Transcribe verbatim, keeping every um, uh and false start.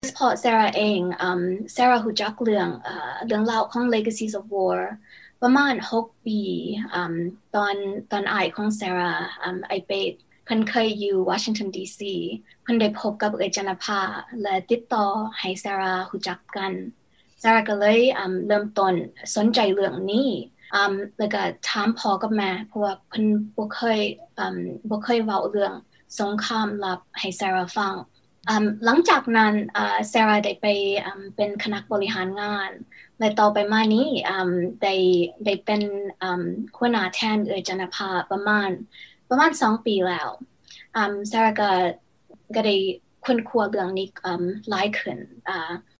พอ Sarah เองอืม Sarah รู้จักเรื่องเอ่อเรื่องราวของ Legacies of War ประมาณหกปีอืมตอนตอนอ้ายของ Sarah อืมไอไปเพิ่นเคยอยู่ Washington ดี ซี เพิ่นได้พบกับเอยจันทภาและติดต่อให้ Sarah รู้จักกัน Sarah ก็เลยอืมเริ่มต้นสนใจเรื่องนี้อืมแล้วก็ถามพ่อกับแม่เพราะว่าเพิ่นบ่เคยอืมบ่เคยเว้าเรื่องสงครามลับให้ Sarah ฟังอืมหลังจากนั้นอ่า Sarah ได้ไปอืมเป็นคณะบริหารงานและต่อไปมานี้อืมได้ได้เป็นอืมหัวหน้าแทนเอยจันทภาประมาณประมาณสองปีแล้วอืม Sarah ก็ก็ได้ค้นคว้าเรื่องนี้อืมหลายขึ้นอ่า